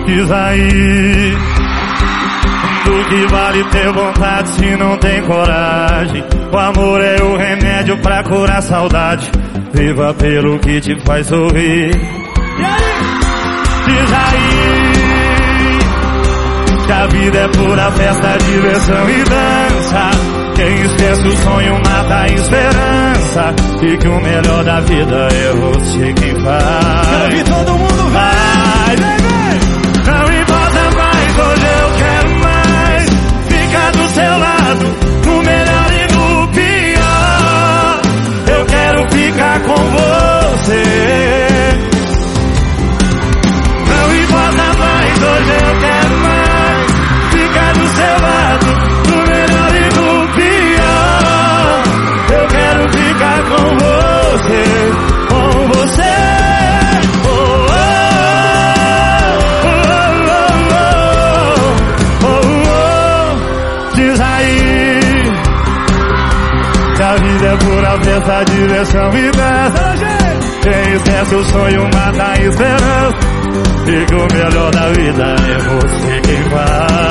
Diz aí, do que vale ter vontade se não tem coragem? O amor é o remédio pra curar a saudade. Viva pelo que te faz sorrir. Diz aí, que a vida é pura festa, diversão e dança. Quem esquece o sonho mata a esperança. E que o melhor da vida é você quem faz. Quero ouvir todo mundo, vai, vem, vem. Não importa mais, hoje eu quero mais ficar do seu lado, no melhor e no pior. Eu quero ficar com você. Não importa mais, hoje eu quero mais ficar do seu lado, no melhor e no pior. Eu quero ficar com você, com você. Diz aí, que a vida é pura festa, diversão e dança. Quem esquece o sonho mata a esperança. E que o melhor da vida é você quem faz.